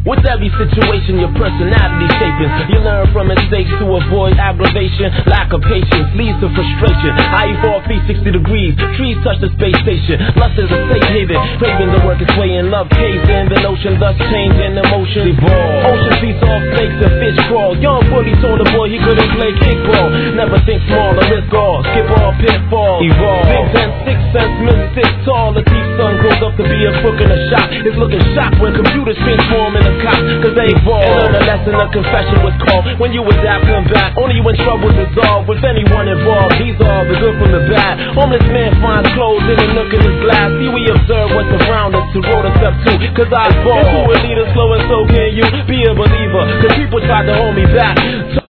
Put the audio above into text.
With every situation, your personality shaping. You learn from mistakes to avoid aggravation. Lack of patience leads to frustration. I evolve 360 degrees. Trees touch the space station. Lust is a safe haven. Craving to work its way in. Love caves in the notion, thus changing emotions evolve. Ocean sees all snakes and fish crawl. Young bully told the boy he couldn't play kickball. Never think small or risk all. Skip all pitfalls. Evolve. Big sense, sixth sense, mystic tall. The deep sun grows up to be a book and a shot. It's looking shocked when computers transform into cops, cause they evolve. And learn a lesson, a confession was called. When you adapt, come back. Only when trouble's resolved. With anyone involved, these are the good from the bad. Homeless man finds clothes in a nook in his glass. See, we observe what's around us to roll to step two. Cause I evolve. Into a leader slow and so can you be a believer. Cause people tried to hold me back.